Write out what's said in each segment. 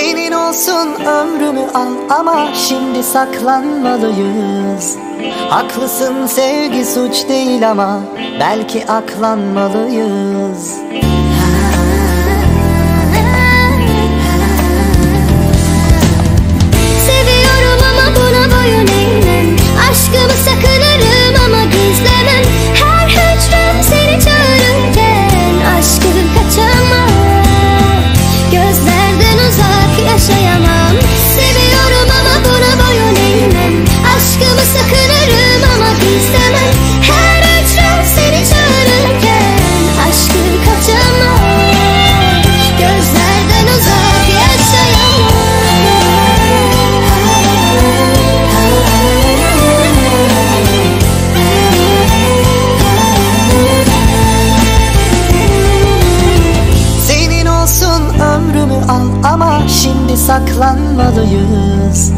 Senin olsun ömrümü al ama şimdi saklanmalıyız. Haklısın, sevgi suç değil ama belki aklanmalıyız. Seviyorum ama buna boyun eğmem. Aşkımı sakınırım ama gizlemem. Her hücrem seni çağırırken aşkım kaçamam. Gözlerden uzak yaşayamam. Seviyorum ama buna boyun eğmem. Aşkımı sakınırım ama gizlemem. Her hücrem seni çağırırken aşkım kaçamam. Gözlerden uzak yaşayamam. Senin olsun ömrümü al ama şimdi saklanmalıyız.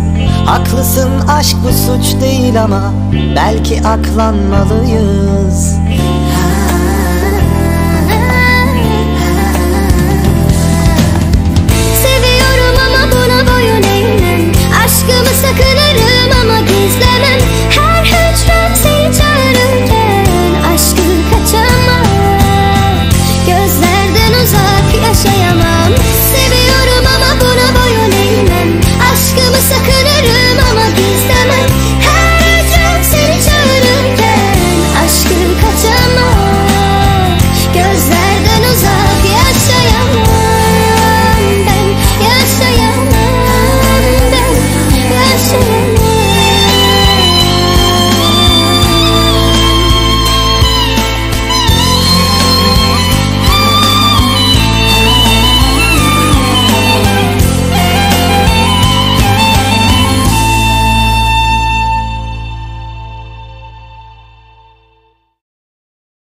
Haklısın, aşk bu suç değil ama belki aklanmalıyız.